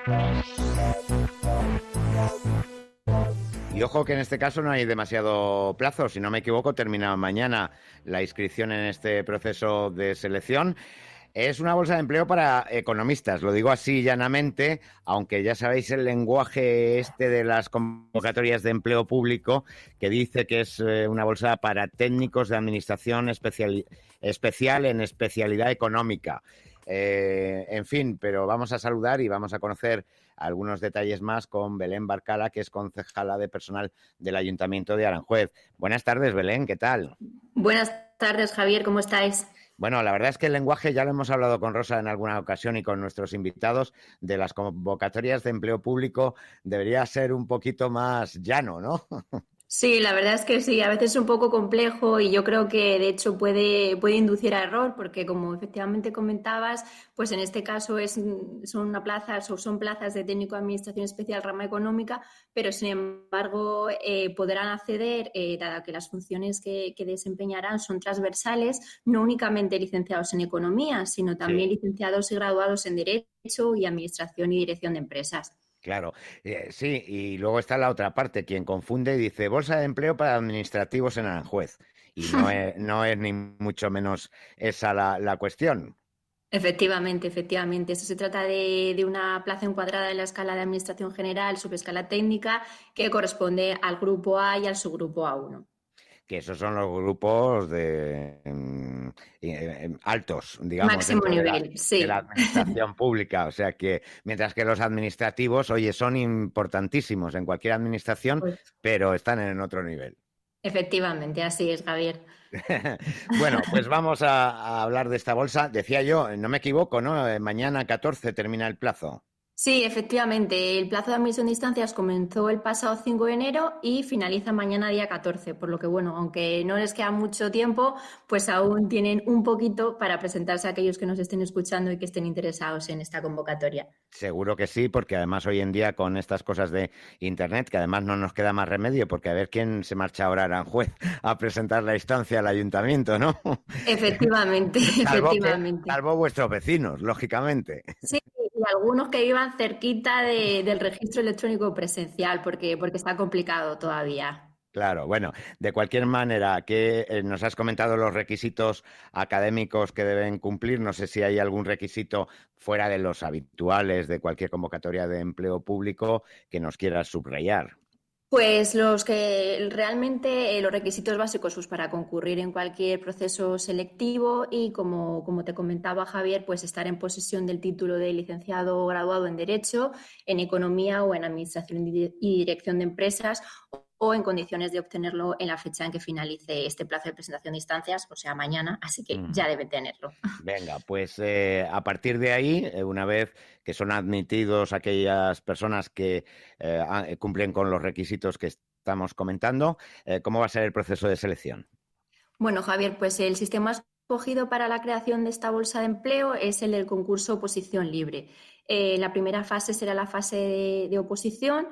Y ojo que en este caso no hay demasiado plazo. Si no me equivoco, termina mañana la inscripción en este proceso de selección. Es una bolsa de empleo para economistas, lo digo así llanamente, aunque ya sabéis el lenguaje este de las convocatorias de empleo público, que dice que es una bolsa para técnicos de administración especial en especialidad económica. En fin, pero vamos a saludar y vamos a conocer algunos detalles más con Belén Barcala, que es concejala de personal del Ayuntamiento de Aranjuez. Buenas tardes, Belén, ¿qué tal? Buenas tardes, Javier, ¿cómo estáis? Bueno, la verdad es que el lenguaje, ya lo hemos hablado con Rosa en alguna ocasión y con nuestros invitados, de las convocatorias de empleo público debería ser un poquito más llano, ¿no? Sí, la verdad es que sí, a veces es un poco complejo y yo creo que de hecho puede inducir a error porque como efectivamente comentabas, pues en este caso son plazas de técnico de administración especial rama económica, pero sin embargo podrán acceder, dado que las funciones que desempeñarán son transversales, no únicamente licenciados en economía, sino también licenciados y graduados en Derecho y Administración y Dirección de Empresas. Claro, sí, y luego está la otra parte, quien confunde y dice bolsa de empleo para administrativos en Aranjuez. Y no es ni mucho menos esa la cuestión. Efectivamente. Esto se trata de una plaza encuadrada en la escala de Administración General, subescala técnica, que corresponde al grupo A y al subgrupo A1. Que esos son los grupos de altos, digamos, Máximo dentro nivel, de la sí. administración pública. O sea que, mientras que los administrativos, oye, son importantísimos en cualquier administración, Pues, pero están en otro nivel. efectivamente, así es, Javier. Bueno, pues vamos a hablar de esta bolsa. Decía yo, no me equivoco, ¿no? Mañana 14 termina el plazo. Sí, efectivamente. El plazo de admisión de instancias comenzó el pasado 5 de enero y finaliza mañana día 14, por lo que, bueno, aunque no les queda mucho tiempo, pues aún tienen un poquito para presentarse a aquellos que nos estén escuchando y que estén interesados en esta convocatoria. Seguro que sí, porque además hoy en día con estas cosas de Internet, que además no nos queda más remedio, porque a ver quién se marcha ahora a Aranjuez a presentar la instancia al ayuntamiento, ¿no? Efectivamente, efectivamente. Salvo vuestros vecinos, lógicamente. Sí, y algunos que vivan cerquita del registro electrónico presencial, porque está complicado todavía. Claro, bueno, de cualquier manera, que nos has comentado los requisitos académicos que deben cumplir. No sé si hay algún requisito fuera de los habituales de cualquier convocatoria de empleo público que nos quieras subrayar. Pues los que realmente los requisitos básicos pues, para concurrir en cualquier proceso selectivo y como te comentaba Javier, pues estar en posesión del título de licenciado o graduado en Derecho, en Economía o en Administración y Dirección de Empresas o en condiciones de obtenerlo en la fecha en que finalice este plazo de presentación de instancias, o sea, mañana, así que ya debe tenerlo. Venga, pues a partir de ahí, una vez que son admitidos aquellas personas que cumplen con los requisitos que estamos comentando, ¿cómo va a ser el proceso de selección? Bueno, Javier, pues el sistema escogido para la creación de esta bolsa de empleo es el del concurso oposición libre. La primera fase será la fase de oposición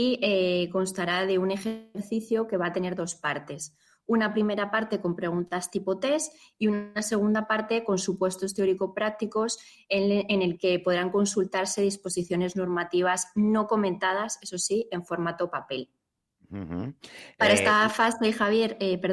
y constará de un ejercicio que va a tener dos partes. Una primera parte con preguntas tipo test y una segunda parte con supuestos teórico-prácticos en el que podrán consultarse disposiciones normativas no comentadas, eso sí, en formato papel. Uh-huh. Para esta fase, Javier,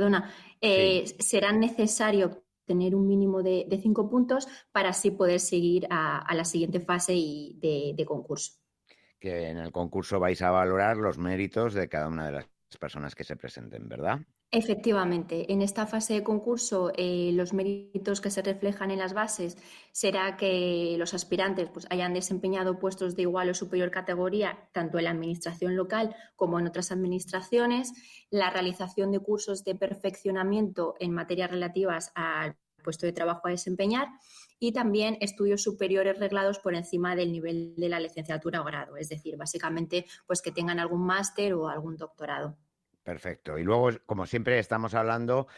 Sí. será necesario tener un mínimo de 5 puntos para así poder seguir a la siguiente fase de concurso. Que en el concurso vais a valorar los méritos de cada una de las personas que se presenten, ¿verdad? Efectivamente, en esta fase de concurso los méritos que se reflejan en las bases será que los aspirantes pues, hayan desempeñado puestos de igual o superior categoría tanto en la administración local como en otras administraciones, la realización de cursos de perfeccionamiento en materias relativas al puesto de trabajo a desempeñar y también estudios superiores reglados por encima del nivel de la licenciatura o grado, es decir, básicamente pues que tengan algún máster o algún doctorado. Perfecto. Y luego, como siempre estamos hablando,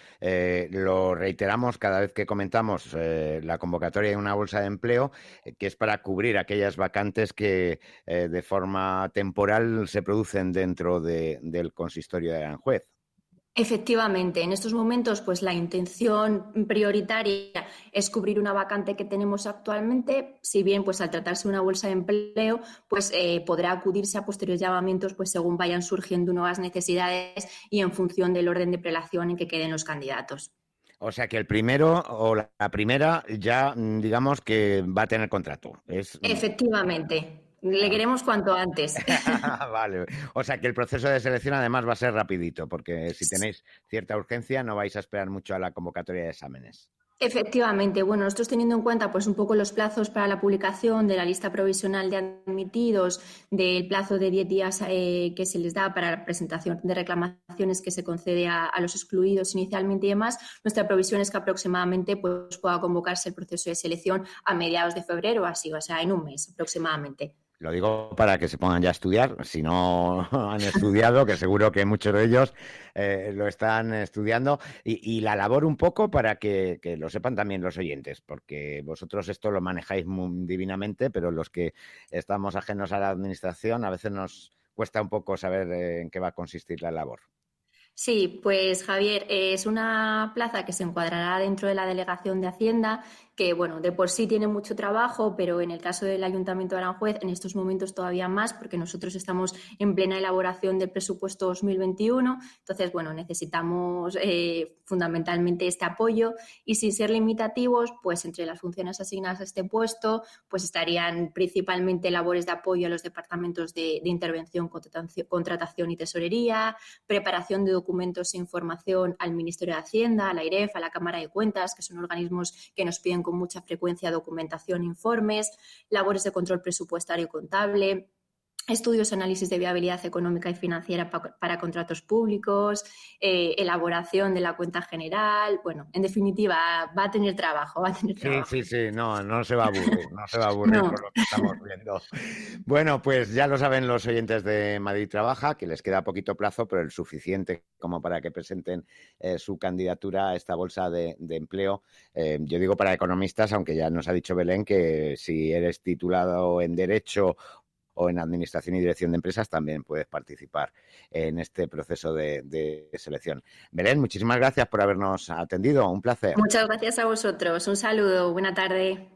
lo reiteramos cada vez que comentamos la convocatoria de una bolsa de empleo, que es para cubrir aquellas vacantes que de forma temporal se producen dentro del consistorio de Aranjuez. Efectivamente, en estos momentos, pues la intención prioritaria es cubrir una vacante que tenemos actualmente. Si bien, pues al tratarse de una bolsa de empleo, pues podrá acudirse a posteriores llamamientos, pues según vayan surgiendo nuevas necesidades y en función del orden de prelación en que queden los candidatos. O sea que el primero o la primera ya, digamos que va a tener contrato. Efectivamente, le queremos cuanto antes. Vale. O sea que el proceso de selección además va a ser rapidito, porque si tenéis cierta urgencia no vais a esperar mucho a la convocatoria de exámenes. Efectivamente, bueno, nosotros teniendo en cuenta pues un poco los plazos para la publicación de la lista provisional de admitidos, del plazo de 10 días que se les da para la presentación de reclamaciones que se concede a los excluidos inicialmente y demás, nuestra previsión es que aproximadamente pues, pueda convocarse el proceso de selección a mediados de febrero, así, o sea, en un mes aproximadamente. Lo digo para que se pongan ya a estudiar, si no han estudiado, que seguro que muchos de ellos lo están estudiando, y la labor un poco para que lo sepan también los oyentes, porque vosotros esto lo manejáis muy divinamente, pero los que estamos ajenos a la administración a veces nos cuesta un poco saber en qué va a consistir la labor. Sí, pues Javier, es una plaza que se encuadrará dentro de la Delegación de Hacienda, que bueno, de por sí tiene mucho trabajo, pero en el caso del Ayuntamiento de Aranjuez, en estos momentos todavía más, porque nosotros estamos en plena elaboración del presupuesto 2021. Entonces, bueno, necesitamos fundamentalmente este apoyo y sin ser limitativos, pues entre las funciones asignadas a este puesto, pues estarían principalmente labores de apoyo a los departamentos de intervención, contratación y tesorería, preparación de documentos e información al Ministerio de Hacienda, a la AIREF, a la Cámara de Cuentas, que son organismos que nos piden con mucha frecuencia documentación e informes, labores de control presupuestario y contable, estudios, análisis de viabilidad económica y financiera para contratos públicos, elaboración de la cuenta general. Bueno, en definitiva, va a tener trabajo, va a tener Sí, trabajo. sí, sí, no, no se va a aburrir, no se va a aburrir No. por lo que estamos viendo. Bueno, pues ya lo saben los oyentes de Madrid Trabaja, que les queda poquito plazo, pero el suficiente como para que presenten su candidatura a esta bolsa de empleo. Yo digo para economistas, aunque ya nos ha dicho Belén que si eres titulado en Derecho o en Administración y Dirección de Empresas, también puedes participar en este proceso de selección. Belén, muchísimas gracias por habernos atendido. Un placer. Muchas gracias a vosotros. Un saludo. Buena tarde.